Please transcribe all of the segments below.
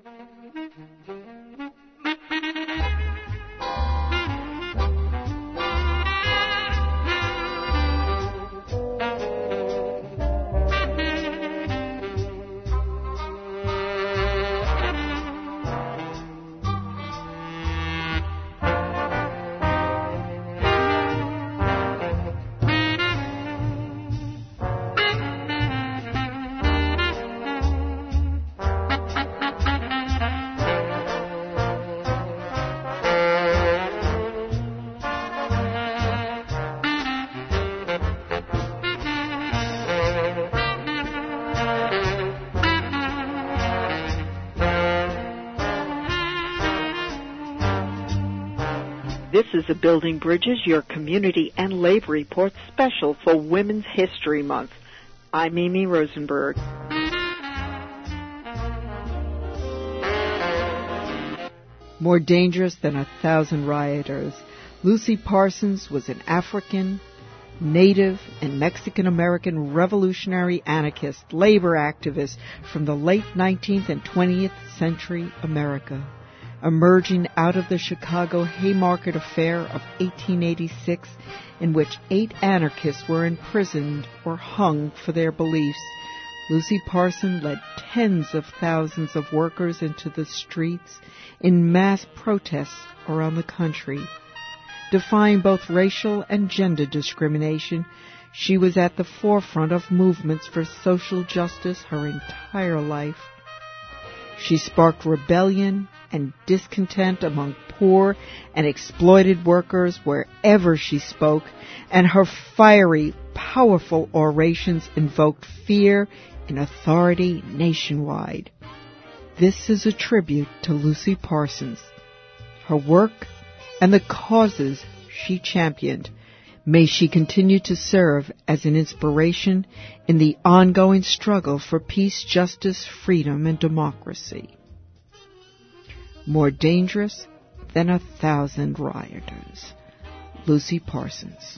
This is a Building Bridges, your community and labor report special for Women's History Month. I'm Amy Rosenberg. More dangerous than 1,000 rioters, Lucy Parsons was an African, Native, and Mexican-American revolutionary anarchist labor activist from the late 19th and 20th century America. Emerging out of the Chicago Haymarket Affair of 1886, in which 8 anarchists were imprisoned or hung for their beliefs, Lucy Parsons led tens of thousands of workers into the streets in mass protests around the country. Defying both racial and gender discrimination, she was at the forefront of movements for social justice her entire life. She sparked rebellion and discontent among poor and exploited workers wherever she spoke, and her fiery, powerful orations invoked fear and authority nationwide. This is a tribute to Lucy Parsons, her work, and the causes she championed. May she continue to serve as an inspiration in the ongoing struggle for peace, justice, freedom, and democracy. More dangerous than 1,000 rioters. Lucy Parsons.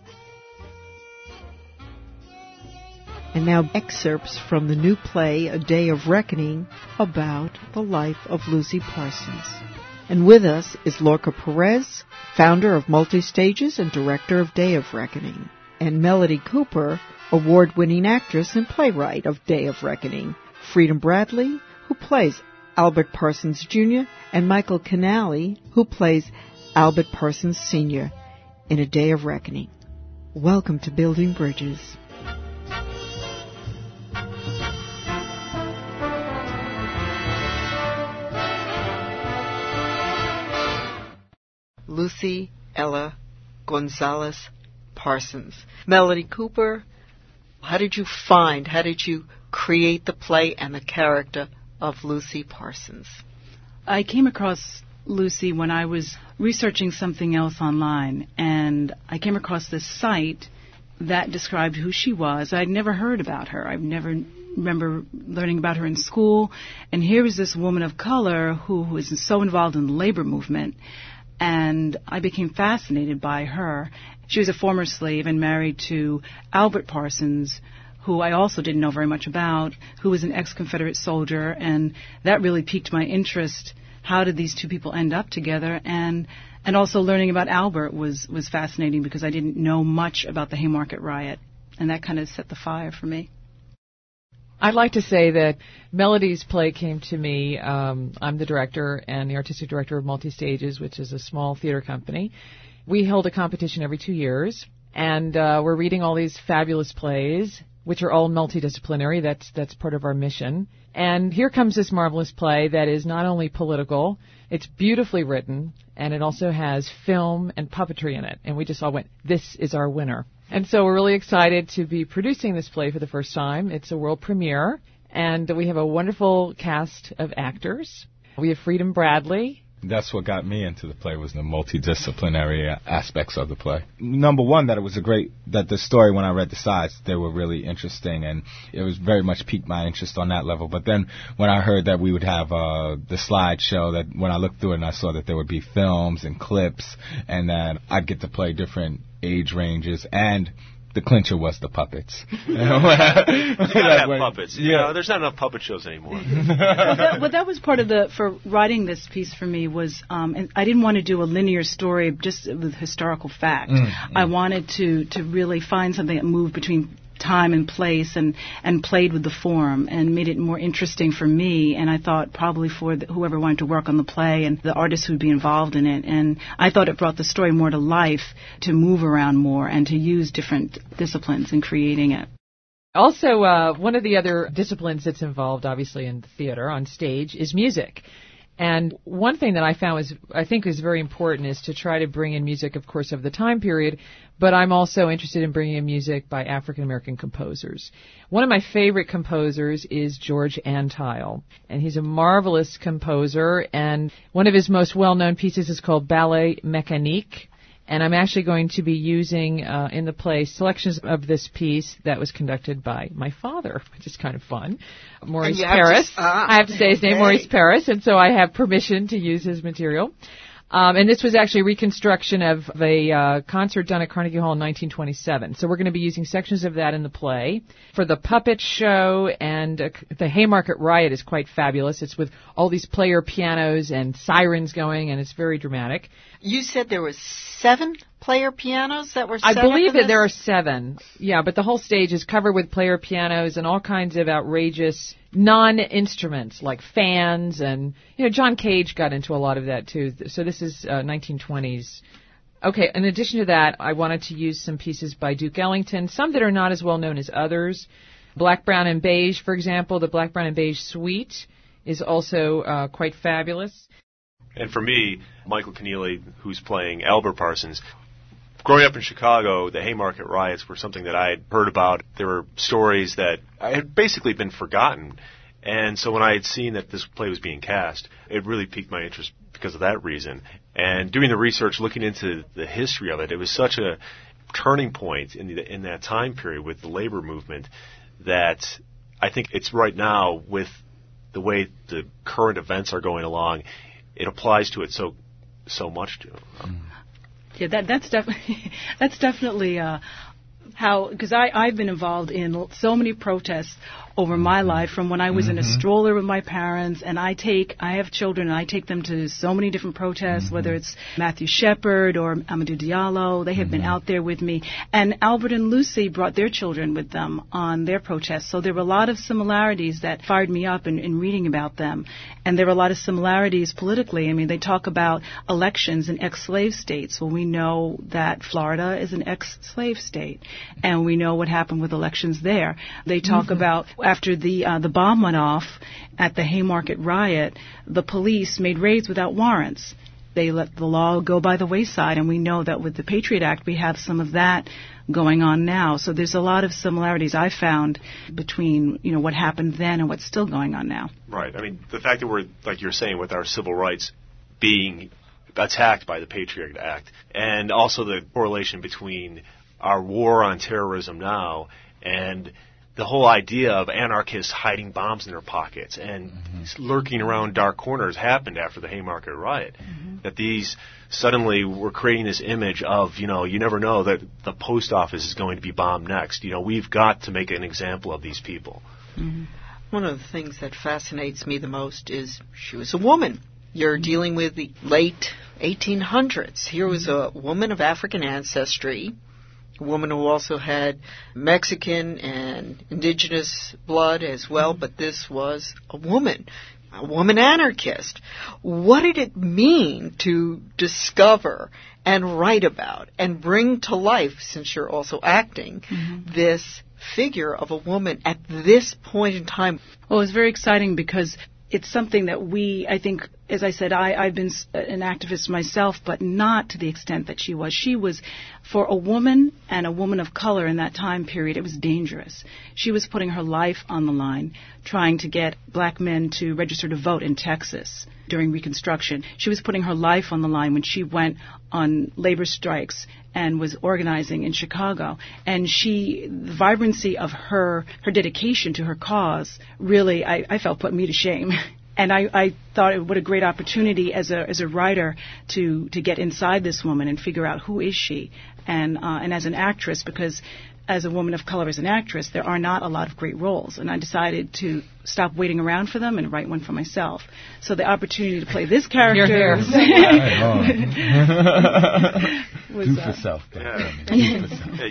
And now excerpts from the new play, A Day of Reckoning, about the life of Lucy Parsons. And with us is Lorca Perez, founder of Multi-Stages and director of Day of Reckoning, and Melody Cooper, award-winning actress and playwright of Day of Reckoning, Freedom Bradley, who plays Albert Parsons Jr., and Michael Canali, who plays Albert Parsons Sr. in A Day of Reckoning. Welcome to Building Bridges. Lucy Ella Gonzalez Parsons. Melody Cooper, how did you create the play and the character of Lucy Parsons? I came across Lucy when I was researching something else online, and I came across this site that described who she was. I'd never heard about her. I never remember learning about her in school, and here was this woman of color who was so involved in the labor movement, and I became fascinated by her. She was a former slave and married to Albert Parsons, who I also didn't know very much about, who was an ex-Confederate soldier, and that really piqued my interest. How did these two people end up together? And also learning about Albert was fascinating because I didn't know much about the Haymarket riot, and that kind of set the fire for me. I'd like to say that Melody's play came to me. I'm the director and the artistic director of Multi-Stages, which is a small theater company. We hold a competition every 2 years, and we're reading all these fabulous plays, which are all multidisciplinary. That's part of our mission. And here comes this marvelous play that is not only political, it's beautifully written, and it also has film and puppetry in it. And we just all went, this is our winner. And so we're really excited to be producing this play for the first time. It's a world premiere, and we have a wonderful cast of actors. We have Freedom Bradley. That's what got me into the play, was the multidisciplinary aspects of the play. Number one, that the story, when I read the sides, they were really interesting, and it was very much piqued my interest on that level. But then when I heard that we would have the slideshow, that when I looked through it and I saw that there would be films and clips, and that I'd get to play different age ranges and the clincher was the puppets. You gotta have puppets. Yeah. There's not enough puppet shows anymore. That was part of for writing this piece for me was, and I didn't want to do a linear story just with historical fact. I wanted to really find something that moved between time and place and played with the form and made it more interesting for me, and I thought probably for whoever wanted to work on the play and the artists who'd be involved in it. And I thought it brought the story more to life, to move around more and to use different disciplines in creating it. Also, one of the other disciplines that's involved, obviously, in the theater, on stage, is music. And one thing that I think is very important is to try to bring in music, of course, of the time period, but I'm also interested in bringing in music by African American composers. One of my favorite composers is George Antheil, and he's a marvelous composer, and one of his most well-known pieces is called Ballet Mécanique. And I'm actually going to be using in the play selections of this piece that was conducted by my father, which is kind of fun, Maurice Paris. I have to say his name, Maurice Paris, and so I have permission to use his material. And this was actually a reconstruction of a concert done at Carnegie Hall in 1927. So we're going to be using sections of that in the play. For the puppet show, and the Haymarket Riot is quite fabulous. It's with all these player pianos and sirens going, and it's very dramatic. You said there was 7 player pianos that were set I believe up in that there are 7. Yeah, but the whole stage is covered with player pianos and all kinds of outrageous non-instruments like fans, and John Cage got into a lot of that too. So this is 1920s. Okay, in addition to that, I wanted to use some pieces by Duke Ellington, some that are not as well known as others. Black, Brown, and Beige, for example, the Black, Brown, and Beige Suite is also quite fabulous. And for me, Michael Keneally, who's playing Albert Parsons, growing up in Chicago, the Haymarket Riots were something that I had heard about. There were stories that had basically been forgotten. And so when I had seen that this play was being cast, it really piqued my interest because of that reason. And doing the research, looking into the history of it, it was such a turning point in that time period with the labor movement that I think it's right now, with the way the current events are going along, it applies to it so much to. Yeah, that's definitely how, because I've been involved in so many protests over my life, from when I was in a stroller with my parents, and I have children, and I take them to so many different protests, whether it's Matthew Shepard or Amadou Diallo. They have been out there with me. And Albert and Lucy brought their children with them on their protests. So there were a lot of similarities that fired me up in reading about them. And there were a lot of similarities politically. I mean, they talk about elections in ex-slave states. Well, we know that Florida is an ex-slave state, and we know what happened with elections there. They talk about, after the bomb went off at the Haymarket Riot, the police made raids without warrants. They let the law go by the wayside, and we know that with the Patriot Act, we have some of that going on now. So there's a lot of similarities I found between, what happened then and what's still going on now. Right. I mean, the fact that we're, like you're saying, with our civil rights being attacked by the Patriot Act, and also the correlation between our war on terrorism now and the whole idea of anarchists hiding bombs in their pockets and lurking around dark corners happened after the Haymarket Riot. That these suddenly were creating this image of, you never know that the post office is going to be bombed next. We've got to make an example of these people. One of the things that fascinates me the most is she was a woman. You're dealing with the late 1800s. Here was a woman of African ancestry, a woman who also had Mexican and indigenous blood as well, but this was a woman anarchist. What did it mean to discover and write about and bring to life, since you're also acting, this figure of a woman at this point in time? Well, it's very exciting because it's something that I think, as I said, I've been an activist myself, but not to the extent that she was. She was, for a woman and a woman of color in that time period, it was dangerous. She was putting her life on the line, trying to get black men to register to vote in Texas during Reconstruction. She was putting her life on the line when she went on labor strikes and was organizing in Chicago. And the vibrancy of her dedication to her cause really, I felt, put me to shame. And I thought, what a great opportunity as a writer to get inside this woman and figure out who is she, and as an actress, because as a woman of color, as an actress, there are not a lot of great roles. And I decided to stop waiting around for them and write one for myself. So the opportunity to play this character You're was, Do for self. Yeah, you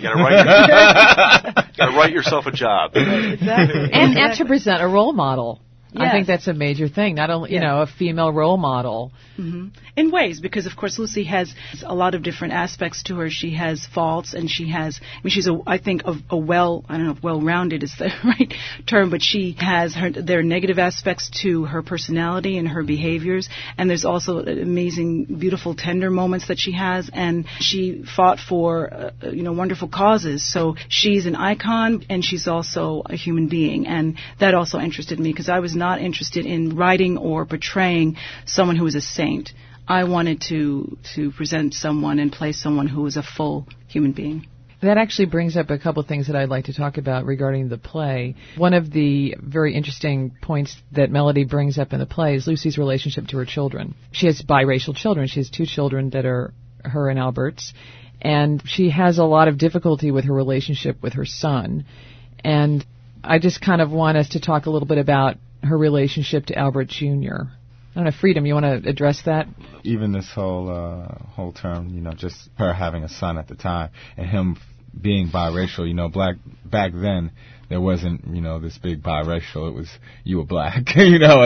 gotta write yourself a job. exactly. And to present a role model. I Yes. think that's a major thing. Not only, a female role model. Mm-hmm. In ways, because of course Lucy has a lot of different aspects to her. She has faults, and she's I think a well-rounded is the right term, but she has there are negative aspects to her personality and her behaviors, and there's also amazing, beautiful, tender moments that she has, and she fought for, wonderful causes. So she's an icon, and she's also a human being, and that also interested me because I was not interested in writing or portraying someone who was a saint. I wanted to present someone and play someone who was a full human being. That actually brings up a couple of things that I'd like to talk about regarding the play. One of the very interesting points that Melody brings up in the play is Lucy's relationship to her children. She has biracial children. She has 2 children that are her and Albert's, and she has a lot of difficulty with her relationship with her son. And I just kind of want us to talk a little bit about her relationship to Albert Jr. I don't know, Freedom, you want to address that? Even this whole term, just her having a son at the time and him being biracial, back then there wasn't, this big biracial. It was you were black,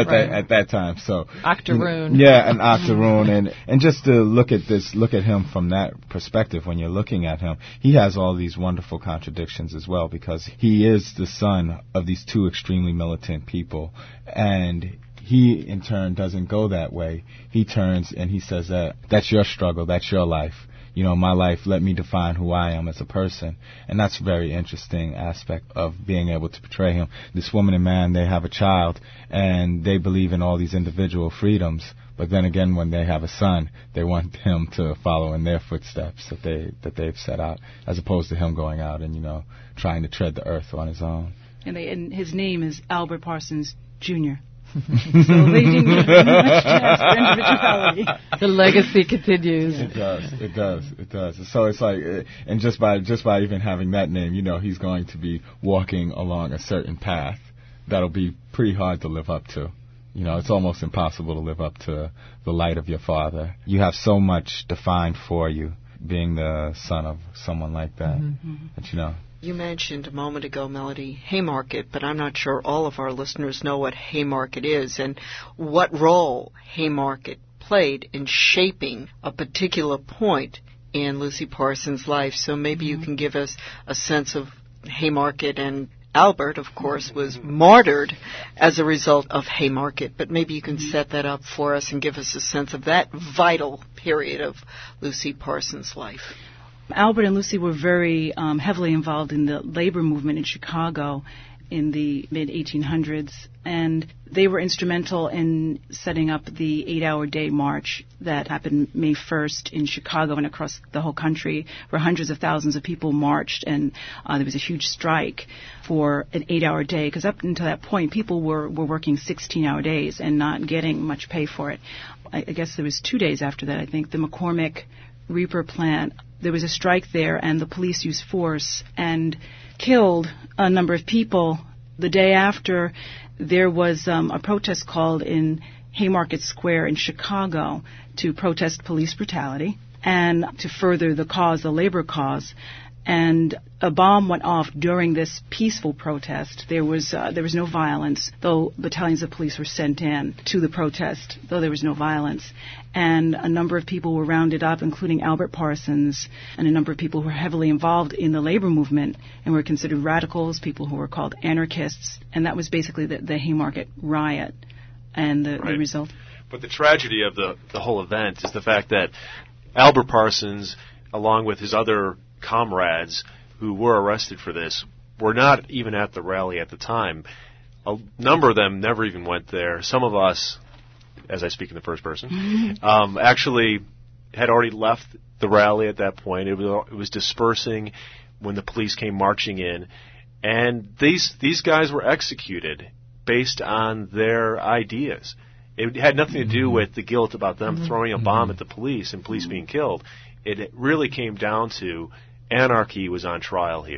at that time. So Octoroon. Yeah, an octoroon, and just to look at him from that perspective. When you're looking at him, he has all these wonderful contradictions as well, because he is the son of these 2 extremely militant people, and he, in turn, doesn't go that way. He turns and he says that's your struggle, that's your life. My life, let me define who I am as a person. And that's a very interesting aspect of being able to portray him. This woman and man, they have a child, and they believe in all these individual freedoms. But then again, when they have a son, they want him to follow in their footsteps that they've set out, as opposed to him going out and, trying to tread the earth on his own. And his name is Albert Parsons Jr. So they didn't give him much chance for individuality. The legacy continues. It does. So it's like, and just by even having that name, he's going to be walking along a certain path that'll be pretty hard to live up to. It's almost impossible to live up to the light of your father. You have so much defined for you, being the son of someone like that. That You mentioned a moment ago, Melody, Haymarket, but I'm not sure all of our listeners know what Haymarket is and what role Haymarket played in shaping a particular point in Lucy Parsons' life. So maybe you can give us a sense of Haymarket. And Albert, of course, was martyred as a result of Haymarket, but maybe you can set that up for us and give us a sense of that vital period of Lucy Parsons' life. Albert and Lucy were very heavily involved in the labor movement in Chicago in the mid-1800s, and they were instrumental in setting up the 8-hour day march that happened May 1st in Chicago and across the whole country, where hundreds of thousands of people marched, and there was a huge strike for an 8-hour day, because up until that point, people were working 16-hour days and not getting much pay for it. I guess there was 2 days after that, I think, the McCormick Reaper plant, there was a strike there, and the police used force and killed a number of people. The day after, there was a protest called in Haymarket Square in Chicago to protest police brutality and to further the cause, the labor cause. And a bomb went off during this peaceful protest. There was no violence, though battalions of police were sent in to the protest, though there was no violence. And a number of people were rounded up, including Albert Parsons, and a number of people who were heavily involved in the labor movement and were considered radicals, people who were called anarchists. And that was basically the Haymarket riot and the result. But the tragedy of the whole event is the fact that Albert Parsons, along with his other comrades who were arrested for this, were not even at the rally at the time. A number of them never even went there. Some of us, as I speak in the first person, actually had already left the rally at that point. It was dispersing when the police came marching in, and these guys were executed based on their ideas. It had nothing to do with the guilt about them throwing a bomb at the police and police being killed. It really came down to anarchy was on trial here.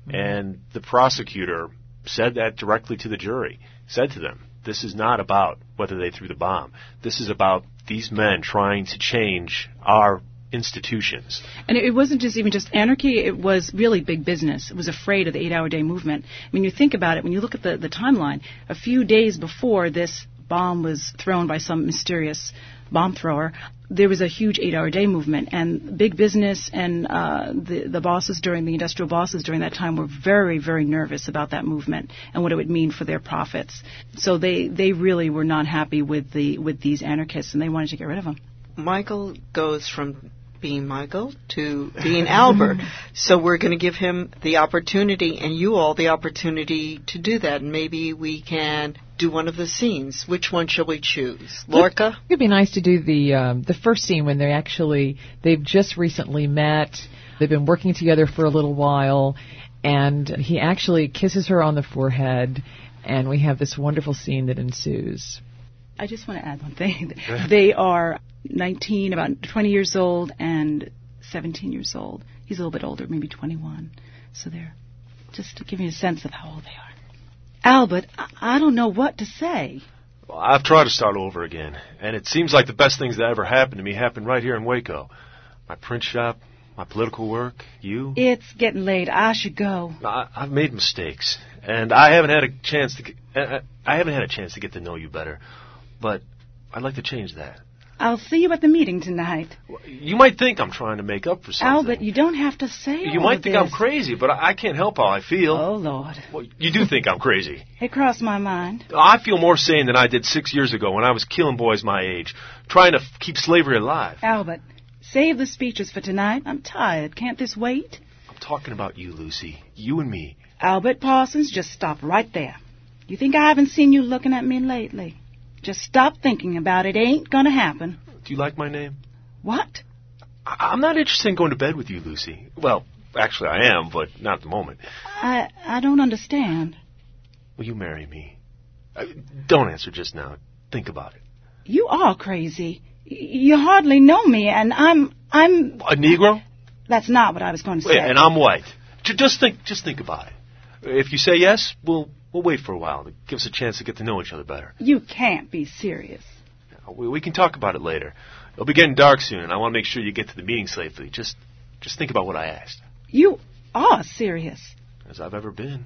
And the prosecutor said that directly to the jury, said to them, this is not about whether they threw the bomb. This is about these men trying to change our institutions. And it wasn't even just anarchy, it was really big business. It was afraid of the 8-hour day movement. When you think about it, when you look at the timeline, a few days before this bomb was thrown by some mysterious bomb thrower, there was a huge 8-hour day movement, and big business and the bosses the industrial bosses during that time were very, very nervous about that movement and what it would mean for their profits. So they really were not happy with these anarchists, and they wanted to get rid of them. Michael goes from being Michael to being Albert. So we're going to give him the opportunity, and you all the opportunity to do that. And maybe we can do one of the scenes. Which one shall we choose? Lorca? It'd be nice to do the first scene when they've just recently met. They've been working together for a little while, and he actually kisses her on the forehead, and we have this wonderful scene that ensues. I just want to add one thing. They are 19, about 20 years old, and 17 years old. He's a little bit older, maybe 21. So they're just to give you a sense of how old they are. Albert, I don't know what to say. Well, I've tried to start over again, and it seems like the best things that ever happened to me happened right here in Waco. My print shop, my political work, you. It's getting late. I should go. I've made mistakes, and I haven't had a chance to get to know you better. But I'd like to change that. I'll see you at the meeting tonight. You might think I'm trying to make up for something. Albert, you don't have to say You might think I'm crazy, but I can't help how I feel. Oh, Lord. Well, you do think I'm crazy. It crossed my mind. I feel more sane than I did 6 years ago when I was killing boys my age, trying to keep slavery alive. Albert, save the speeches for tonight. I'm tired. Can't this wait? I'm talking about you, Lucy. You and me. Albert Parsons, just stop right there. You think I haven't seen you looking at me lately? Just stop thinking about it. Ain't gonna happen. Do you like my name? What? I'm not interested in going to bed with you, Lucy. Well, actually I am, but not at the moment. I don't understand. Will you marry me? Don't answer just now. Think about it. You are crazy. You hardly know me, and I'm... A Negro? That's not what I was going to say. And I'm white. Just think about it. If you say yes, we'll wait for a while to give us a chance to get to know each other better. You can't be serious. We can talk about it later. It'll be getting dark soon, and I want to make sure you get to the meeting safely. Just think about what I asked. You are serious. As I've ever been.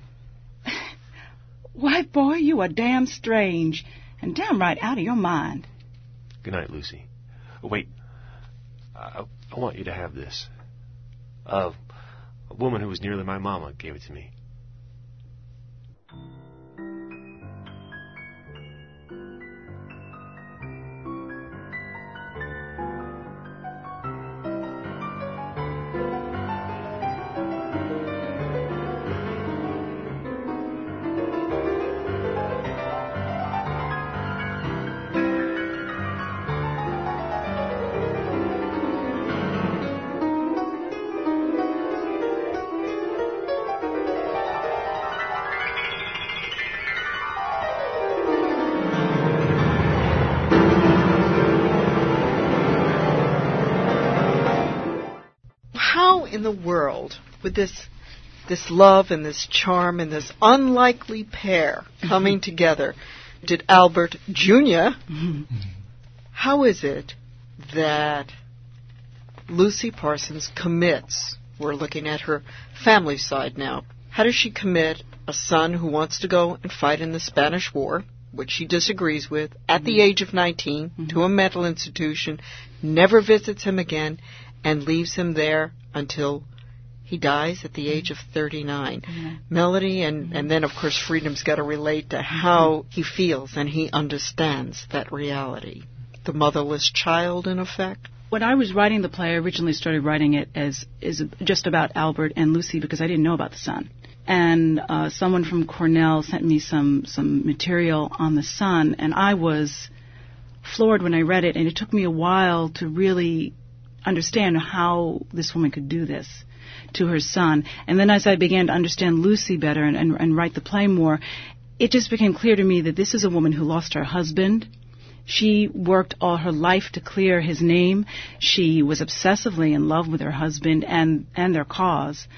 Why, boy, you are damn strange and downright out of your mind. Good night, Lucy. Wait. I want you to have this. A woman who was nearly my mama gave it to me. In the world, with this love and this charm and this unlikely pair coming together, did Albert Jr., how is it that Lucy Parsons commits? We're looking at her family side now. How does she commit a son who wants to go and fight in the Spanish War, which she disagrees with, at the age of 19, to a mental institution, never visits him again, and leaves him there until he dies at the age of 39. Melody, and then, of course, Freedom's got to relate to how he feels, and he understands that reality. The motherless child, in effect. When I was writing the play, I originally started writing it as just about Albert and Lucy because I didn't know about the son. And someone from Cornell sent me some material on the son, and I was floored when I read it, and it took me a while to really understand how this woman could do this to her son. And then as I began to understand Lucy better and write the play more, it just became clear to me that this is a woman who lost her husband. She worked all her life to clear his name. She was obsessively in love with her husband and their cause.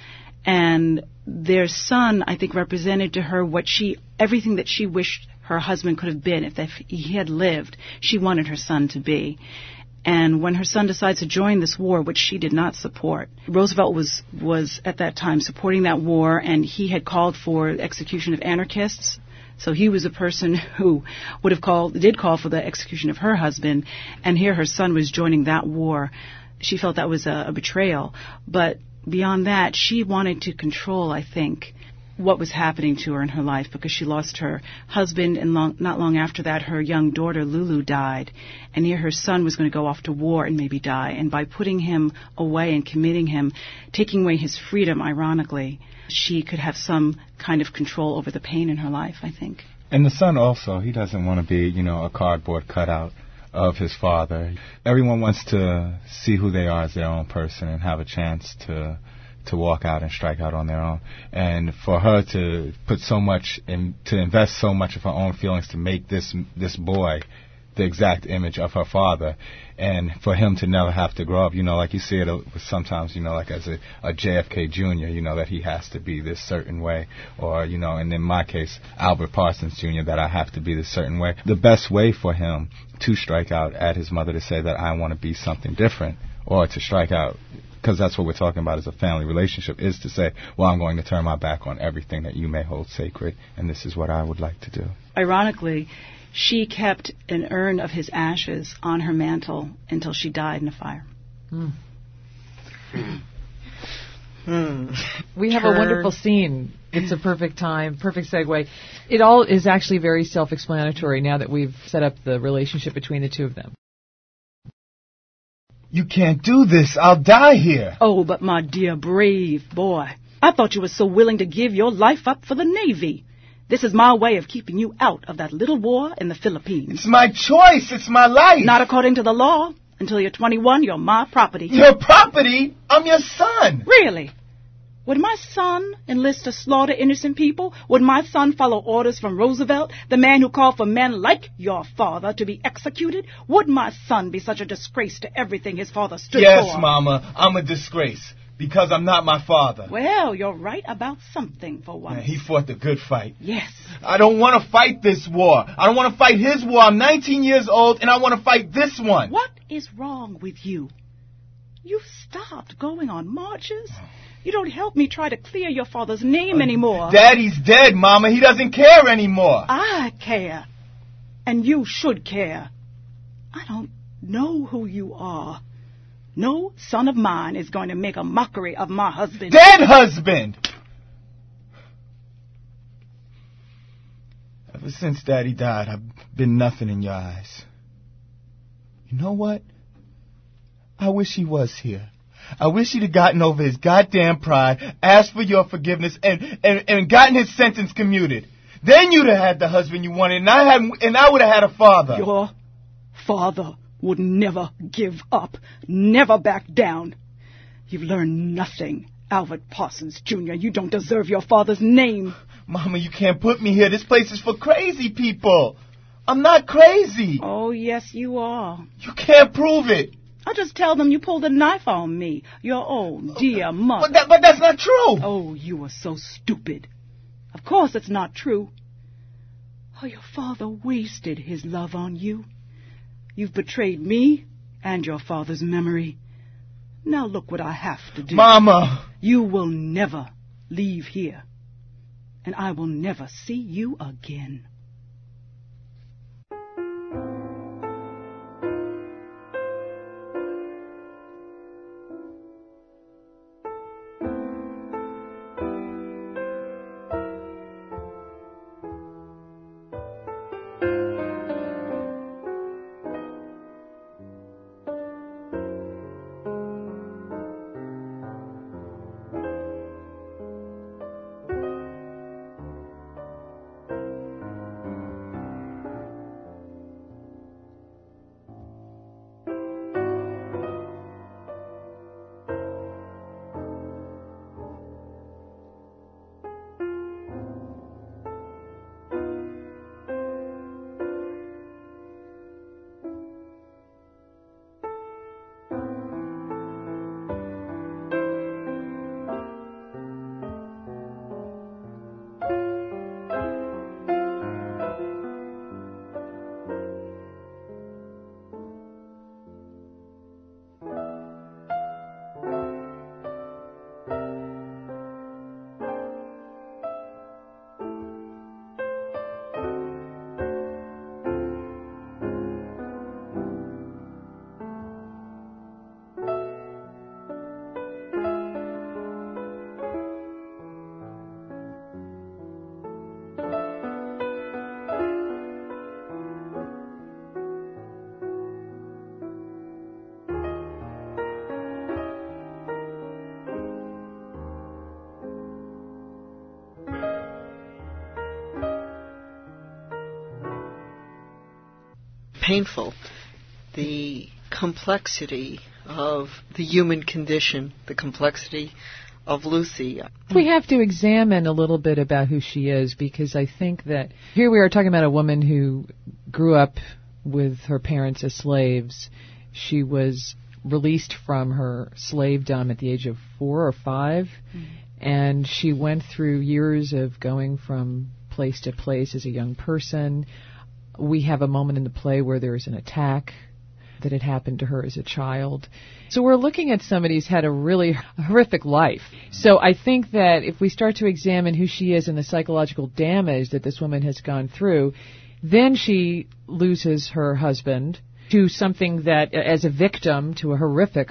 And their son, I think, represented to her everything that she wished her husband could have been if he had lived. She wanted her son to be. And when her son decides to join this war, which she did not support, Roosevelt was at that time supporting that war, and he had called for execution of anarchists. So he was a person who did call for the execution of her husband, and here her son was joining that war. She felt that was a betrayal. But beyond that, she wanted to control, I think, what was happening to her in her life, because she lost her husband, and not long after that, her young daughter, Lulu, died. And here her son was going to go off to war and maybe die. And by putting him away and committing him, taking away his freedom, ironically, she could have some kind of control over the pain in her life, I think. And the son also, he doesn't want to be, a cardboard cutout of his father. Everyone wants to see who they are as their own person and have a chance to walk out and strike out on their own. And for her to put so much to invest so much of her own feelings to make this boy the exact image of her father, and for him to never have to grow up, like you see it sometimes, like as a JFK Jr., that he has to be this certain way, or, and in my case, Albert Parsons Jr., that I have to be this certain way. The best way for him to strike out at his mother, to say that I want to be something different, or to strike out, because that's what we're talking about as a family relationship, is to say, well, I'm going to turn my back on everything that you may hold sacred, and this is what I would like to do. Ironically, she kept an urn of his ashes on her mantle until she died in a fire. We have a wonderful scene. It's a perfect time, perfect segue. It all is actually very self-explanatory now that we've set up the relationship between the two of them. You can't do this. I'll die here. Oh, but my dear brave boy, I thought you were so willing to give your life up for the Navy. This is my way of keeping you out of that little war in the Philippines. It's my choice. It's my life. Not according to the law. Until you're 21, you're my property. Your property? I'm your son. Really? Would my son enlist to slaughter innocent people? Would my son follow orders from Roosevelt, the man who called for men like your father to be executed? Would my son be such a disgrace to everything his father stood for? Yes, Mama, I'm a disgrace, because I'm not my father. Well, you're right about something for once. Man, he fought the good fight. Yes. I don't want to fight this war. I don't want to fight his war. I'm 19 years old, and I want to fight this one. What is wrong with you? You've stopped going on marches. You don't help me try to clear your father's name anymore. Daddy's dead, Mama. He doesn't care anymore. I care. And you should care. I don't know who you are. No son of mine is going to make a mockery of my husband. Dead husband! Ever since Daddy died, I've been nothing in your eyes. You know what? I wish he was here. I wish he'd have gotten over his goddamn pride, asked for your forgiveness, and gotten his sentence commuted. Then you'd have had the husband you wanted, and I would have had a father. Your father would never give up, never back down. You've learned nothing, Albert Parsons Jr. You don't deserve your father's name. Mama, you can't put me here. This place is for crazy people. I'm not crazy. Oh, yes, you are. You can't prove it. I'll just tell them you pulled a knife on me, your own dear mother. But that's not true. Oh, you are so stupid. Of course it's not true. Oh, your father wasted his love on you. You've betrayed me and your father's memory. Now look what I have to do. Mama! You will never leave here. And I will never see you again. painful. The complexity of the human condition, the complexity of Lucy. We have to examine a little bit about who she is, because I think that here we are talking about a woman who grew up with her parents as slaves. She was released from her slavedom at the age of 4 or 5, and she went through years of going from place to place as a young person. We have a moment in the play where there is an attack that had happened to her as a child. So we're looking at somebody who's had a really horrific life. So I think that if we start to examine who she is and the psychological damage that this woman has gone through, then she loses her husband to something that, as a victim, to a horrific,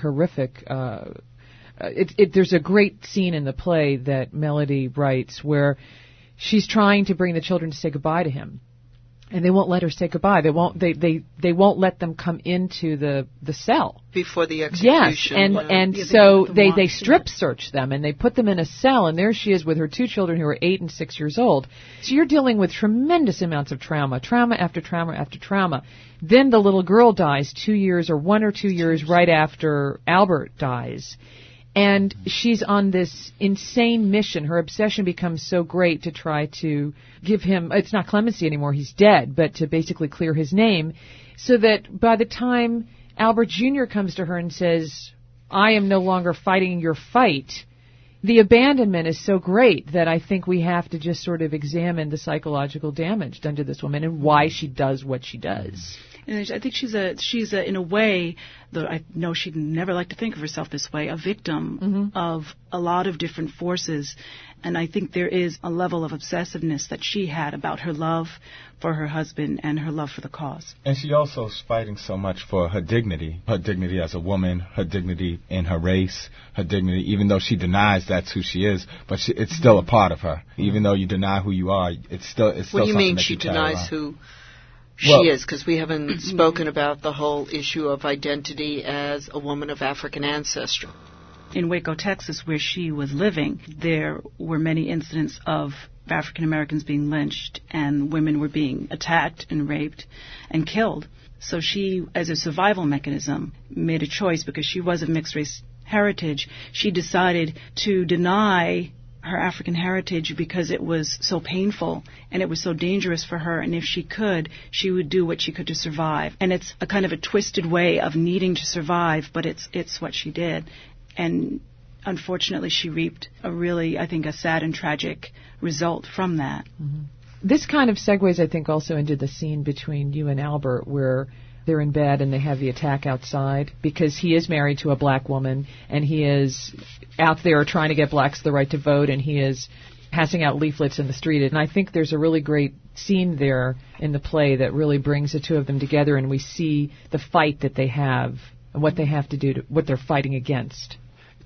there's a great scene in the play that Melody writes where she's trying to bring the children to say goodbye to him. And they won't let her say goodbye. They won't let them come into the cell before the execution. Yes, so they strip search them and they put them in a cell, and there she is with her 2 children who are 8 and 6 years old. So you're dealing with tremendous amounts of trauma after trauma after trauma. Then the little girl dies 2 years or 1 or 2 years right after Albert dies. And she's on this insane mission. Her obsession becomes so great to try to give him, it's not clemency anymore, he's dead, but to basically clear his name, so that by the time Albert Jr. comes to her and says, I am no longer fighting your fight, the abandonment is so great that I think we have to just sort of examine the psychological damage done to this woman and why she does what she does. And I think she's in a way, though I know she'd never like to think of herself this way, a victim of a lot of different forces. And I think there is a level of obsessiveness that she had about her love for her husband and her love for the cause. And she also is fighting so much for her dignity as a woman, her dignity in her race, her dignity, even though she denies that's who she is, but it's still a part of her. Even though you deny who you are, it's still What do you mean she denies who she is? Because we haven't spoken about the whole issue of identity as a woman of African ancestry. In Waco, Texas, where she was living, there were many incidents of African Americans being lynched, and women were being attacked and raped and killed. So she, as a survival mechanism, made a choice because she was of mixed race heritage. She decided to deny her African heritage because it was so painful and it was so dangerous for her, and if she could, she would do what she could to survive. And it's a kind of a twisted way of needing to survive, but it's what she did. And unfortunately, she reaped a really, I think, a sad and tragic result from that. Mm-hmm. This kind of segues, I think, also into the scene between you and Albert where they're in bed and they have the attack outside because he is married to a black woman and he is out there trying to get blacks the right to vote, and he is passing out leaflets in the street. And I think there's a really great scene there in the play that really brings the two of them together, and we see the fight that they have and what they have to do, what they're fighting against.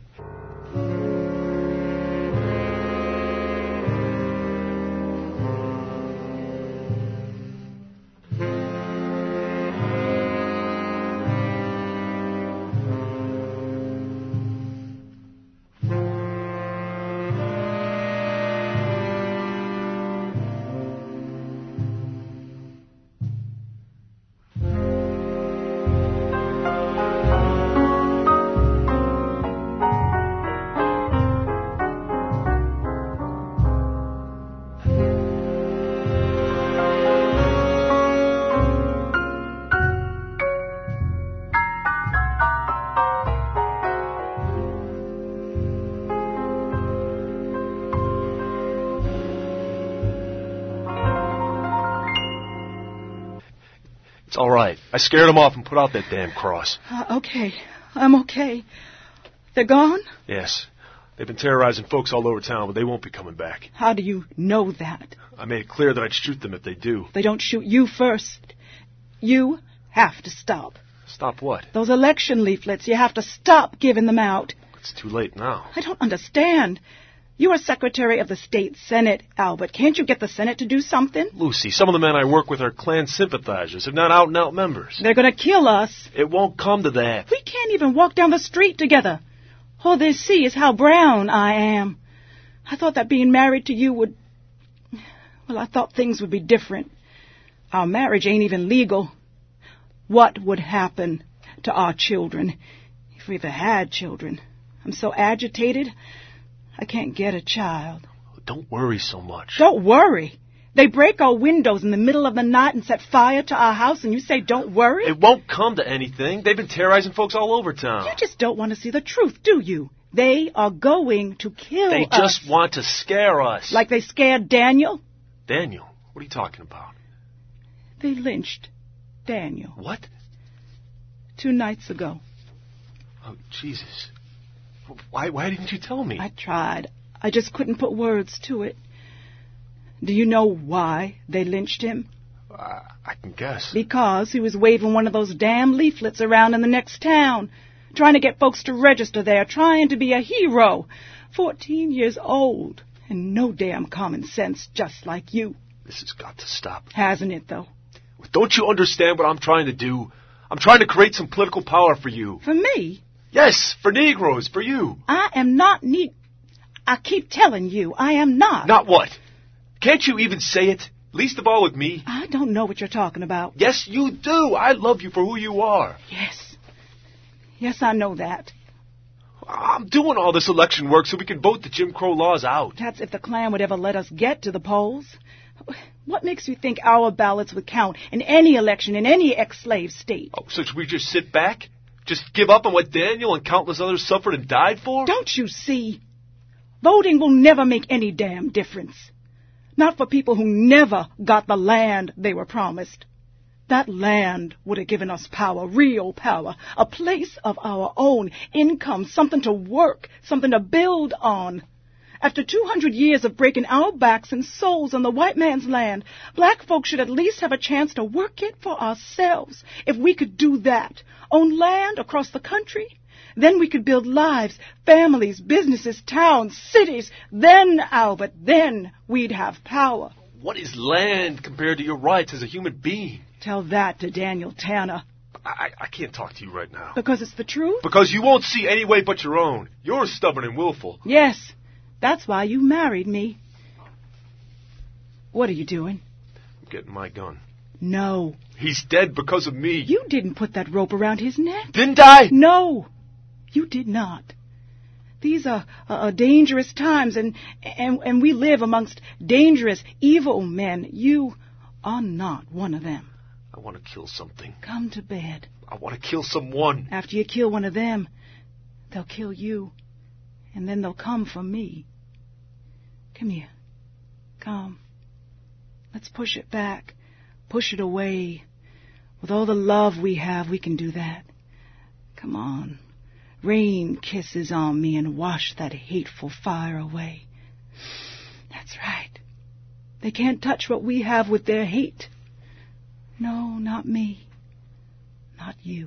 It's all right. I scared them off and put out that damn cross. Okay. I'm okay. They're gone? Yes. They've been terrorizing folks all over town, but they won't be coming back. How do you know that? I made it clear that I'd shoot them if they do. They don't shoot you first. You have to stop. Stop what? Those election leaflets, you have to stop giving them out. It's too late now. I don't understand. You are Secretary of the State Senate, Albert. Can't you get the Senate to do something? Lucy, some of the men I work with are Klan sympathizers, if not out-and-out members. They're going to kill us. It won't come to that. We can't even walk down the street together. All they see is how brown I am. I thought that being married to you would... Well, I thought things would be different. Our marriage ain't even legal. what would happen to our children if we ever had children. I'm so agitated, I can't get a child. Don't worry so much. Don't worry. They break our windows in the middle of the night and set fire to our house, and you say don't worry? It won't come to anything. They've been terrorizing folks all over town. You just don't want to see the truth, do you? They are going to kill us. They just want to scare us. Like they scared Daniel? Daniel? What are you talking about? They lynched Daniel. What? 2 nights ago. Oh, Jesus. Why didn't you tell me? I tried. I just couldn't put words to it. Do you know why they lynched him? I can guess. Because he was waving one of those damn leaflets around in the next town, trying to get folks to register there, trying to be a hero. 14 years old, and no damn common sense, just like you. This has got to stop. Hasn't it, though? Don't you understand what I'm trying to do? I'm trying to create some political power for you. For me? Yes, for Negroes, for you. I am not I keep telling you, I am not. Not what? Can't you even say it? Least of all with me. I don't know what you're talking about. Yes, you do. I love you for who you are. Yes. Yes, I know that. I'm doing all this election work so we can vote the Jim Crow laws out. That's if the Klan would ever let us get to the polls. What makes you think our ballots would count in any election in any ex-slave state? Oh, so should we just sit back? Just give up on what Daniel and countless others suffered and died for? Don't you see? Voting will never make any damn difference. Not for people who never got the land they were promised. That land would have given us power, real power, a place of our own, income, something to work, something to build on. After 200 years of breaking our backs and souls on the white man's land, black folks should at least have a chance to work it for ourselves. If we could do that, own land across the country, then we could build lives, families, businesses, towns, cities. Then, Albert, then we'd have power. What is land compared to your rights as a human being? Tell that to Daniel Tanner. I can't talk to you right now. Because it's the truth? Because you won't see any way but your own. You're stubborn and willful. Yes, that's why you married me. What are you doing? I'm getting my gun. No. He's dead because of me. You didn't put that rope around his neck. Didn't I? No. You did not. These are dangerous times, and we live amongst dangerous, evil men. You are not one of them. I want to kill something. Come to bed. I want to kill someone. After you kill one of them, they'll kill you, and then they'll come for me. Come here. Come. Let's push it back. Push it away. With all the love we have, we can do that. Come on. Rain kisses on me and wash that hateful fire away. That's right. They can't touch what we have with their hate. No, not me. Not you.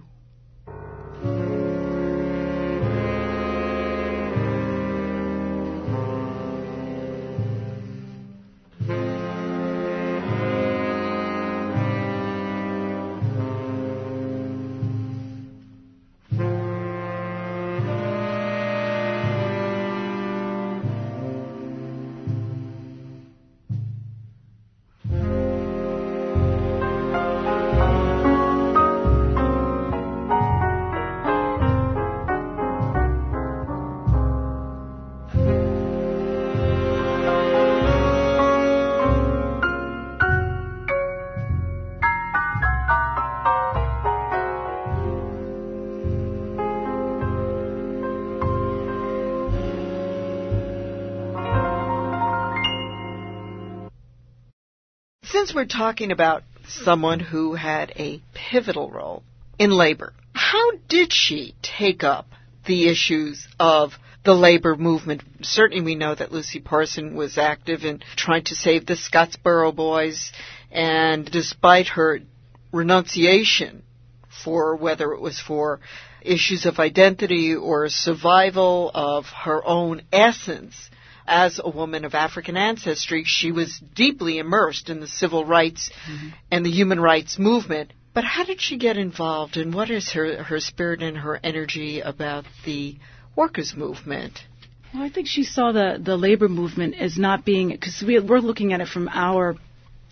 Since we're talking about someone who had a pivotal role in labor, how did she take up the issues of the labor movement? Certainly we know that Lucy Parson was active in trying to save the Scottsboro Boys, and despite her renunciation for whether it was for issues of identity or survival of her own essence, as a woman of African ancestry, she was deeply immersed in the civil rights and the human rights movement. But how did she get involved, and what is her spirit and her energy about the workers' movement? Well, I think she saw the labor movement as not being, because we're looking at it from our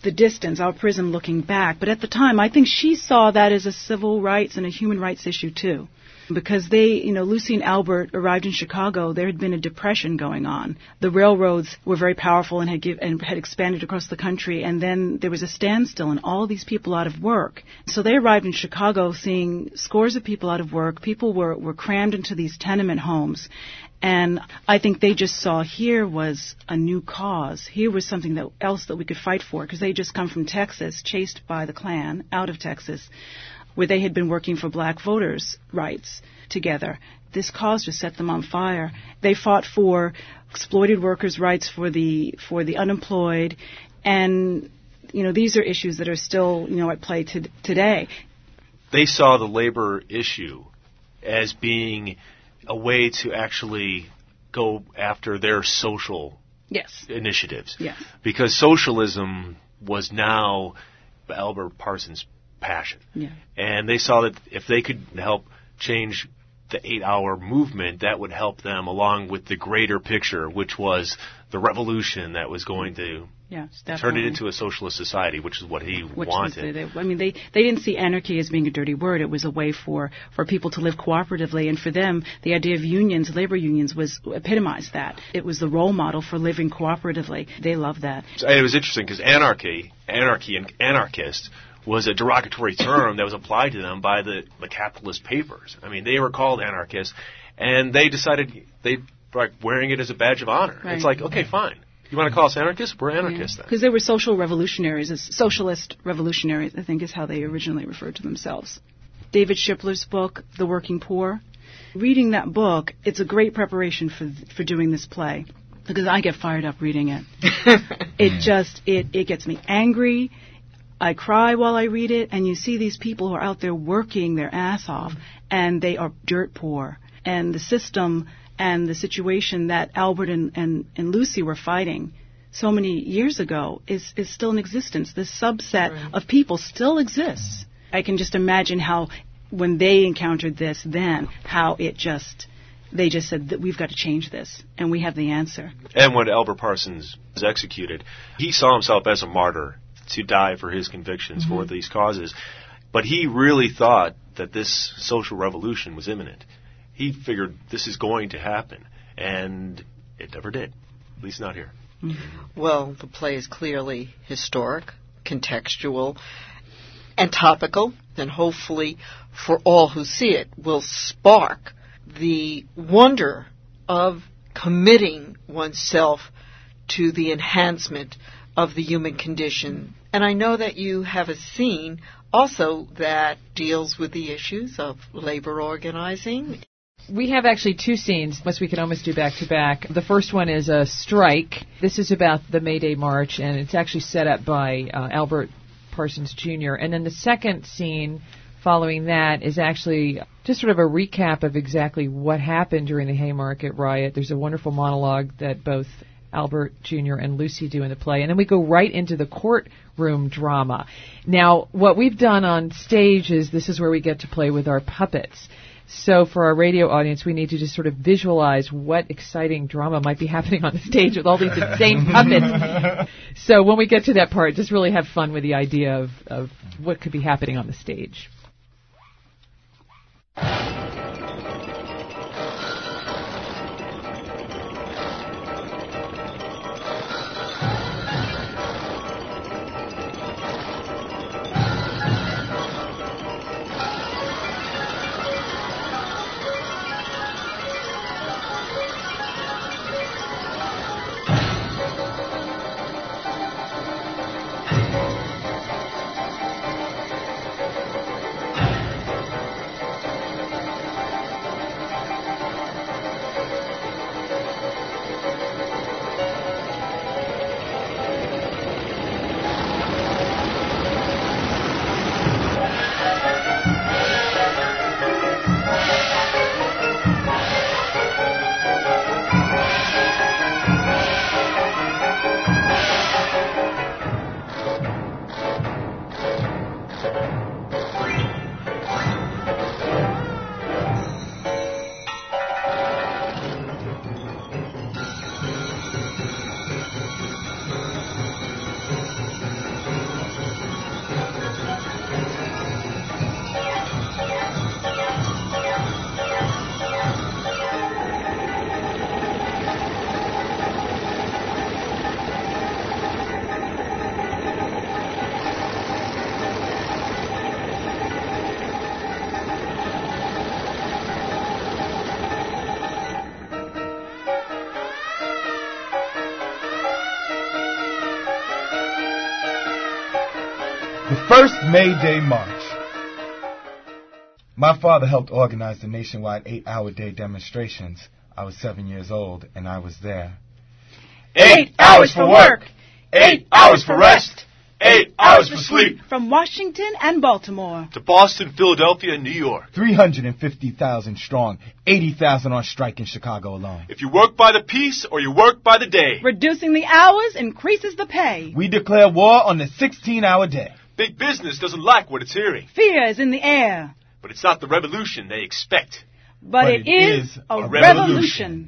the distance, our prism looking back. But at the time, I think she saw that as a civil rights and a human rights issue, too. Because Lucy and Albert arrived in Chicago, there had been a depression going on. The railroads were very powerful and had expanded across the country, and then there was a standstill and all these people out of work. So they arrived in Chicago seeing scores of people out of work. People were crammed into these tenement homes. And I think they just saw here was a new cause. Here was something else that we could fight for, because they had just come from Texas, chased by the Klan out of Texas, where they had been working for black voters' rights together. This cause just set them on fire. They fought for exploited workers' rights for the unemployed, and these are issues that are still at play today. They saw the labor issue as being a way to actually go after their social initiatives. Yes. Because socialism was now Albert Parsons' passion. Yeah. And they saw that if they could help change the 8-hour movement, that would help them along with the greater picture, which was the revolution that was going to turn it into a socialist society, which is what he wanted. They didn't see anarchy as being a dirty word. It was a way for people to live cooperatively, and for them, the idea of unions, labor unions, epitomized that. It was the role model for living cooperatively. They loved that. It was interesting because anarchy and anarchist was a derogatory term that was applied to them by the capitalist papers. I mean, they were called anarchists, and they decided they were wearing it as a badge of honor. Right. It's like, okay, fine. You want to call us anarchists? We're anarchists then. Because they were social revolutionaries, socialist revolutionaries, I think is how they originally referred to themselves. David Shipler's book, The Working Poor. Reading that book, it's a great preparation for doing this play, because I get fired up reading it. It gets me angry. I cry while I read it, and you see these people who are out there working their ass off, and they are dirt poor. And the system and the situation that Albert and Lucy were fighting so many years ago is still in existence. This subset of people still exists. I can just imagine how, when they encountered this then, how they just said that we've got to change this, and we have the answer. And when Albert Parsons was executed, he saw himself as a martyr to die for his convictions for these causes. But he really thought that this social revolution was imminent. He figured this is going to happen, and it never did, at least not here. Well, the play is clearly historic, contextual, and topical, and hopefully for all who see it will spark the wonder of committing oneself to the enhancement of the human condition. And I know that you have a scene also that deals with the issues of labor organizing. We have actually two scenes, which we can almost do back to back. The first one is a strike. This is about the May Day March, and it's actually set up by Albert Parsons Jr. And then the second scene following that is actually just sort of a recap of exactly what happened during the Haymarket riot. There's a wonderful monologue that both Albert Jr. and Lucy do in the play. And then we go right into the courtroom drama. Now, what we've done on stage is this is where we get to play with our puppets. So for our radio audience, we need to just sort of visualize what exciting drama might be happening on the stage with all these insane puppets. So when we get to that part, just really have fun with the idea of what could be happening on the stage. First May Day March. My father helped organize the nationwide 8-hour-day demonstrations. I was 7 years old, and I was there. 8 hours for work, 8 hours for rest, 8 hours for sleep. From Washington and Baltimore To Boston, Philadelphia, and New York. 350,000 strong, 80,000 on strike in Chicago alone. If you work by the piece or you work by the day. reducing the hours increases the pay. We declare war on the 16-hour day. Big business doesn't like what it's hearing. Fear is in the air. But it's not the revolution they expect. But it is a revolution.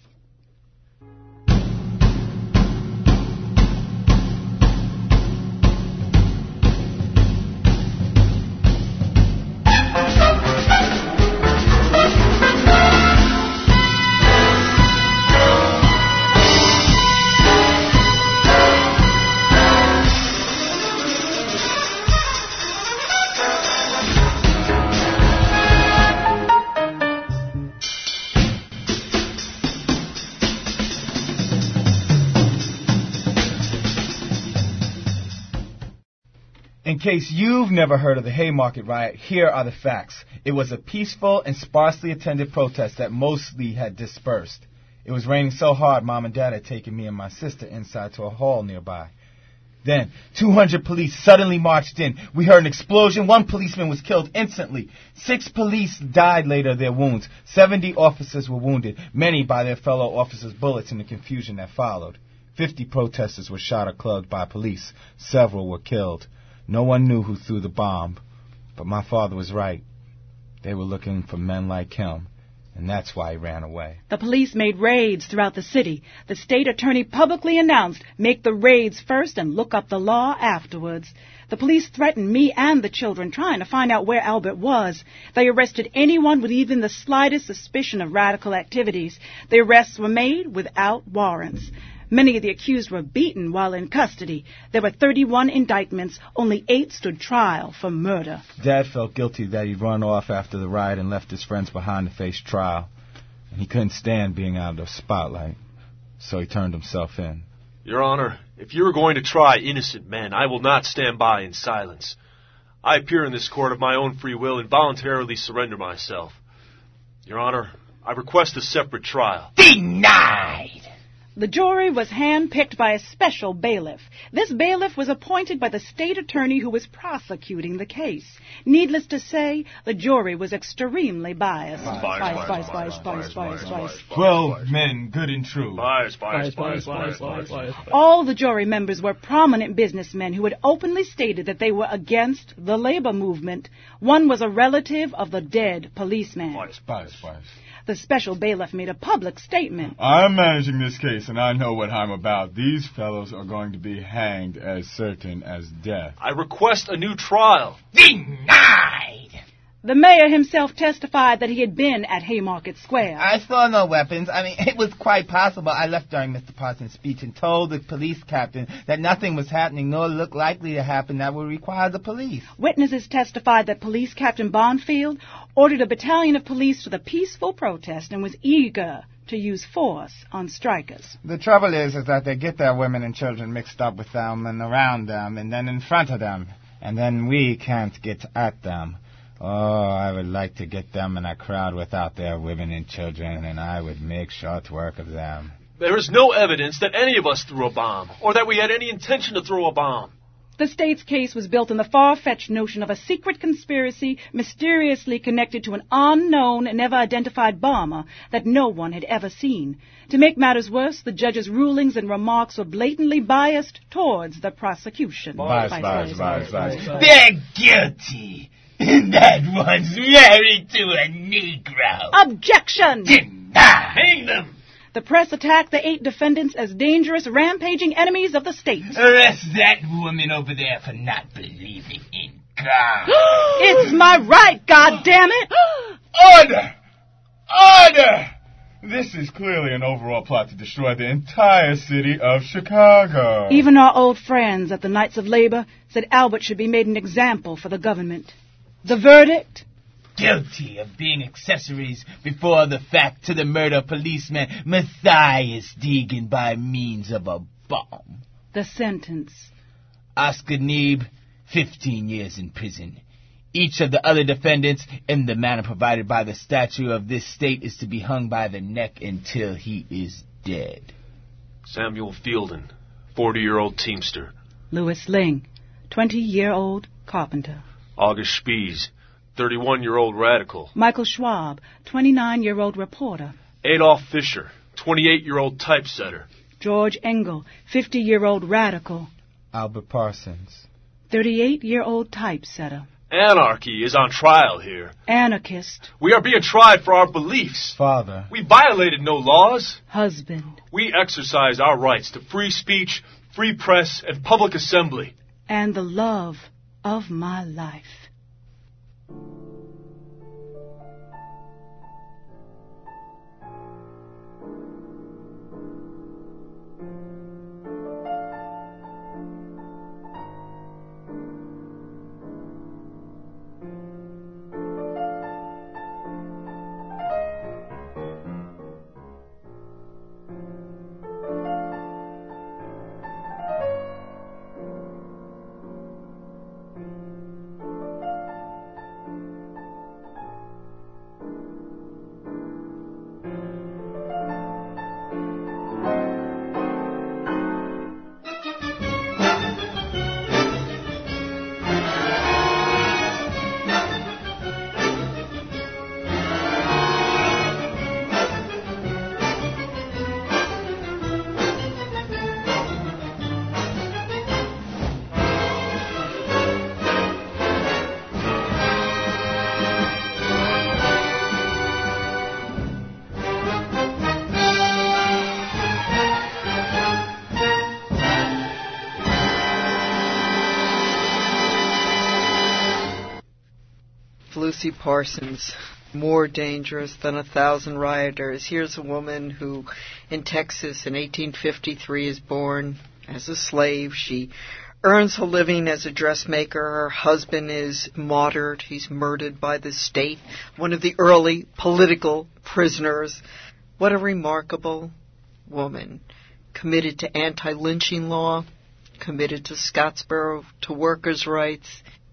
In case you've never heard of the Haymarket Riot, here are the facts. It was a peaceful and sparsely attended protest that mostly had dispersed. It was raining so hard, Mom and Dad had taken me and my sister inside to a hall nearby. Then, 200 police suddenly marched in. We heard an explosion. 1 policeman was killed instantly. 6 police died later of their wounds. 70 officers were wounded, many by their fellow officers' bullets in the confusion that followed. 50 protesters were shot or clubbed by police. Several were killed. No one knew who threw the bomb, but my father was right. They were looking for men like him, and that's why he ran away. The police made raids throughout the city. The state attorney publicly announced, make the raids first and look up the law afterwards. The police threatened me and the children, trying to find out where Albert was. They arrested anyone with even the slightest suspicion of radical activities. The arrests were made without warrants. Many of the accused were beaten while in custody. There were 31 indictments. Only 8 stood trial for murder. Dad felt guilty that he'd run off after the riot and left his friends behind to face trial. And he couldn't stand being out of the spotlight, so he turned himself in. Your Honor, if you are going to try innocent men, I will not stand by in silence. I appear in this court of my own free will and voluntarily surrender myself. Your Honor, I request a separate trial. Denied! The jury was handpicked by a special bailiff. This bailiff was appointed by the state attorney who was prosecuting the case. Needless to say, the jury was extremely biased. Bias. 12 men, good and true. Bias. All the jury members were prominent businessmen who had openly stated that they were against the labor movement. One was a relative of the dead policeman. Bias. The special bailiff made a public statement. I'm managing this case, and I know what I'm about. These fellows are going to be hanged as certain as death. I request a new trial. Denied! The mayor himself testified that he had been at Haymarket Square. I saw no weapons. It was quite possible I left during Mr. Parsons' speech and told the police captain that nothing was happening nor looked likely to happen that would require the police. Witnesses testified that Police Captain Bonfield ordered a battalion of police to the peaceful protest and was eager to use force on strikers. The trouble is that they get their women and children mixed up with them and around them and then in front of them. And then we can't get at them. Oh, I would like to get them in a crowd without their women and children, and I would make short work of them. There is no evidence that any of us threw a bomb, or that we had any intention to throw a bomb. The state's case was built on the far-fetched notion of a secret conspiracy mysteriously connected to an unknown and never-identified bomber that no one had ever seen. To make matters worse, the judge's rulings and remarks were blatantly biased towards the prosecution. Bias. They're guilty! And that one's married to a Negro. Objection! Denied! Hang them! The press attacked the 8 defendants as dangerous, rampaging enemies of the state. Arrest that woman over there for not believing in God. It's my right, goddammit! Order! This is clearly an overall plot to destroy the entire city of Chicago. Even our old friends at the Knights of Labor said Albert should be made an example for the government. The verdict? Guilty of being accessories before the fact to the murder of policeman Matthias Deegan by means of a bomb. The sentence? Oscar Neeb, 15 years in prison. Each of the other defendants, in the manner provided by the statute of this state, is to be hung by the neck until he is dead. Samuel Fielden, 40-year-old teamster. Louis Ling, 20-year-old carpenter. August Spies, 31-year-old radical. Michael Schwab, 29-year-old reporter. Adolf Fischer, 28-year-old typesetter. George Engel, 50-year-old radical. Albert Parsons, 38-year-old typesetter. Anarchy is on trial here. Anarchist. We are being tried for our beliefs. father, We violated no laws. Husband. We exercised our rights to free speech, free press, and public assembly. And the love of my life. Lucy Parsons, more dangerous than 1,000 rioters. Here's a woman who, in Texas in 1853, is born as a slave. She earns a living as a dressmaker. Her husband is martyred. He's murdered by the state, one of the early political prisoners. What a remarkable woman, committed to anti-lynching law, committed to Scottsboro, to workers' rights.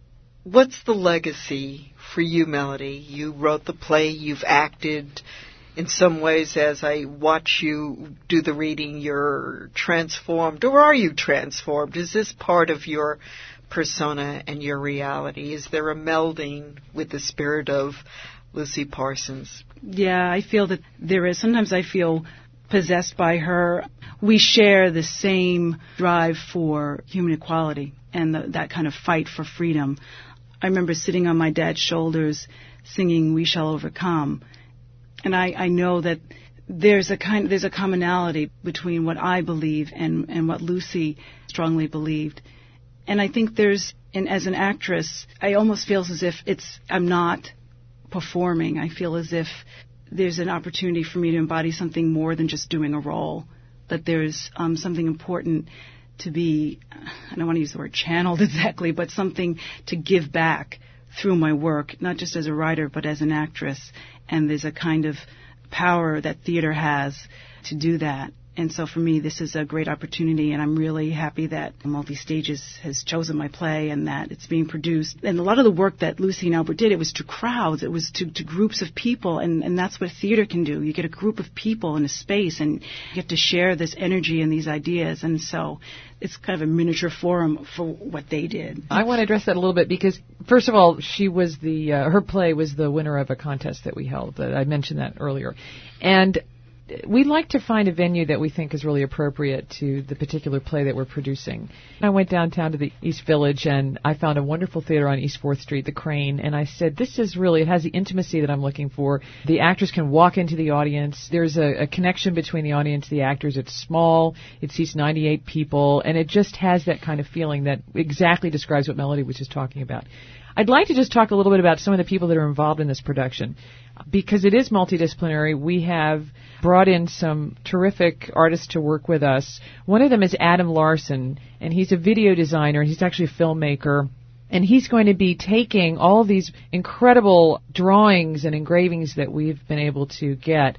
What's the legacy for you, Melody? You wrote the play, you've acted. In some ways, as I watch you do the reading, you're transformed. Or are you transformed? Is this part of your persona and your reality? Is there a melding with the spirit of Lucy Parsons? Yeah, I feel that there is. Sometimes I feel possessed by her. We share the same drive for human equality and that kind of fight for freedom. I remember sitting on my dad's shoulders singing "We Shall Overcome." And I know that there's a commonality between what I believe and what Lucy strongly believed. And I think as an actress, I almost feel as if I'm not performing. I feel as if there's an opportunity for me to embody something more than just doing a role, that there's something important to be, I don't want to use the word channeled exactly, but something to give back through my work, not just as a writer, but as an actress. And there's a kind of power that theater has to do that. And so for me, this is a great opportunity, and I'm really happy that Multi-Stages has chosen my play and that it's being produced. And a lot of the work that Lucy and Albert did, it was to crowds, it was to groups of people, and that's what theater can do. You get a group of people in a space, and you get to share this energy and these ideas, and so it's kind of a miniature forum for what they did. I want to address that a little bit because, first of all, she was her play was the winner of a contest that we held. I mentioned that earlier. And we like to find a venue that we think is really appropriate to the particular play that we're producing. I went downtown to the East Village, and I found a wonderful theater on East 4th Street, the Crane, and I said, this is really, it has the intimacy that I'm looking for. The actors can walk into the audience. There's a connection between the audience and the actors. It's small. It seats 98 people, and it just has that kind of feeling that exactly describes what Melody was just talking about. I'd like to just talk a little bit about some of the people that are involved in this production. Because it is multidisciplinary, we have brought in some terrific artists to work with us. One of them is Adam Larson, and he's a video designer, and he's actually a filmmaker. And he's going to be taking all these incredible drawings and engravings that we've been able to get,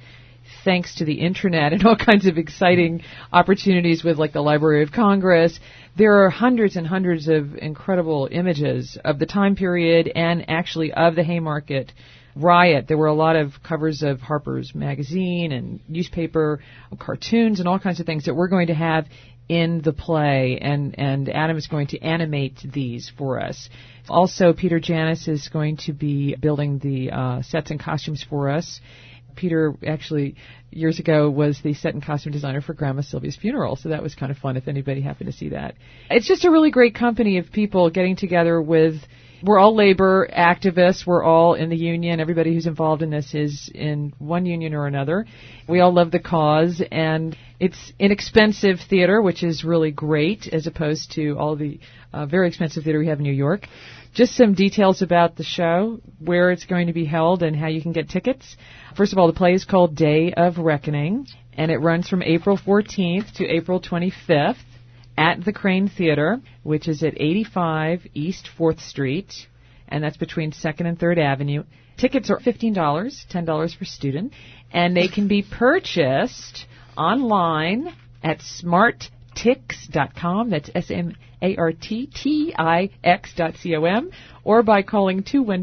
thanks to the internet and all kinds of exciting opportunities with like the Library of Congress, there are hundreds and hundreds of incredible images of the time period and actually of the Haymarket riot. There were a lot of covers of Harper's Magazine and newspaper, cartoons and all kinds of things that we're going to have in the play, and Adam is going to animate these for us. Also, Peter Janis is going to be building the sets and costumes for us. Peter actually years ago was the set and costume designer for Grandma Sylvia's funeral, so that was kind of fun if anybody happened to see that. It's just a really great company of people getting together with. We're all labor activists. We're all in the union. Everybody who's involved in this is in one union or another. We all love the cause, and it's inexpensive theater, which is really great, as opposed to all the very expensive theater we have in New York. Just some details about the show, where it's going to be held, and how you can get tickets. First of all, the play is called Day of Reckoning, and it runs from April 14th to April 25th. At the Crane Theater, which is at 85 East 4th Street, and that's between 2nd and 3rd Avenue. Tickets are $15, $10 per student, and they can be purchased online at smarttix.com, that's SMARTTIX.com, or by calling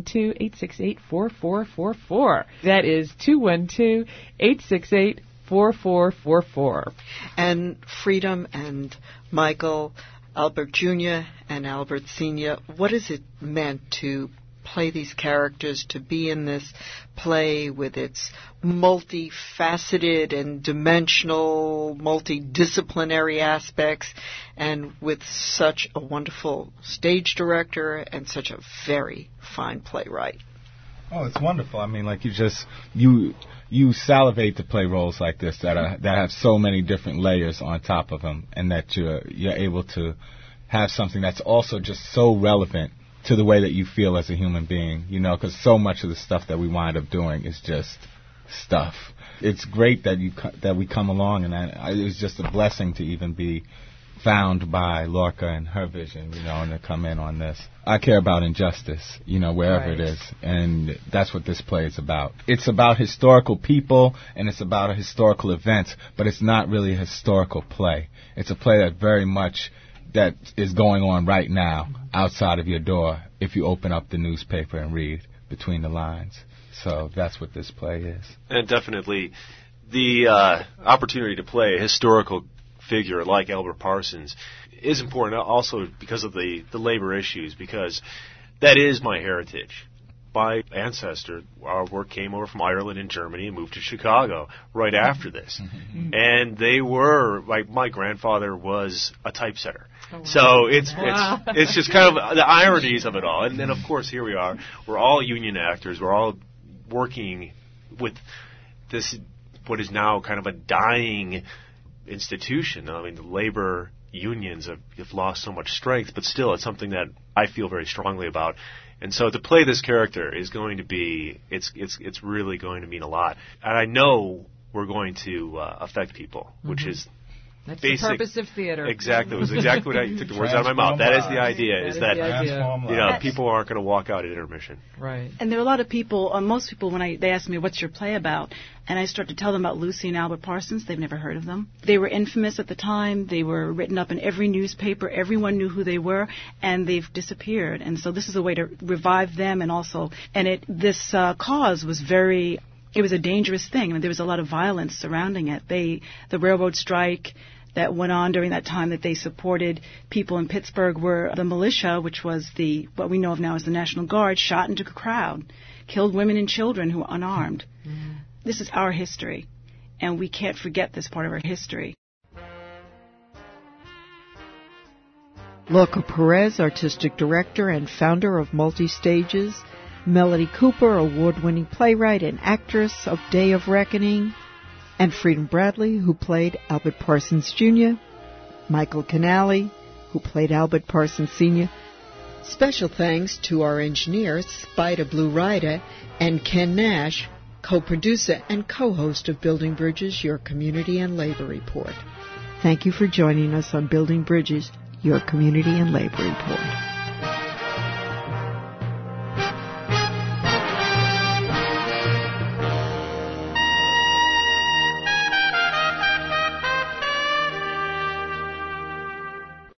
212-868-4444. That is 212-868-4444. 4444. And Freedom and Michael, Albert Jr. and Albert Sr., what has it meant to play these characters, to be in this play with its multifaceted and dimensional, multidisciplinary aspects, and with such a wonderful stage director and such a very fine playwright? Oh, it's wonderful. I mean, like you salivate to play roles like this that have so many different layers on top of them, and that you're able to have something that's also just so relevant to the way that you feel as a human being, you know, because so much of the stuff that we wind up doing is just stuff. It's great that we come along, and it was just a blessing to even be found by Lorca and her vision, you know, and to come in on this. I care about injustice, you know, wherever it is, and that's what this play is about. It's about historical people, and it's about a historical event, but it's not really a historical play. It's a play that very much that is going on right now outside of your door if you open up the newspaper and read between the lines. So that's what this play is. And definitely the opportunity to play a historical figure like Albert Parsons is important also because of the labor issues, because that is my heritage. My ancestor, our work came over from Ireland and Germany and moved to Chicago right after this. And they were, like, my grandfather was a typesetter. Oh, wow. So it's just kind of the ironies of it all. And then, of course, here we are. We're all union actors. We're all working with this, what is now kind of a dying institution. I mean, the labor unions have lost so much strength, but still it's something that I feel very strongly about. And so to play this character is going to be, it's really going to mean a lot. And I know we're going to affect people, which is that's the purpose of theater. Exactly. It was exactly what I took the words out of my mouth. That is the idea, is that you know, people aren't going to walk out at intermission. Right. And there are a lot of people, most people, when they ask me, what's your play about? And I start to tell them about Lucy and Albert Parsons, they've never heard of them. They were infamous at the time. They were written up in every newspaper. Everyone knew who they were, and they've disappeared. And so this is a way to revive them, and also, this cause was very, it was a dangerous thing. I mean, there was a lot of violence surrounding it. The railroad strike that went on during that time that they supported people in Pittsburgh were the militia, which was what we know of now as the National Guard, shot into the crowd, killed women and children who were unarmed. Mm-hmm. This is our history, and we can't forget this part of our history. Lorca Perez, artistic director and founder of Multi-Stages. Melody Cooper, award-winning playwright and actress of Day of Reckoning. And Freedom Bradley, who played Albert Parsons Jr., Michael Canale, who played Albert Parsons Sr. Special thanks to our engineer, Spider Blue Rider, and Ken Nash, co-producer and co-host of Building Bridges, Your Community and Labor Report. Thank you for joining us on Building Bridges, Your Community and Labor Report.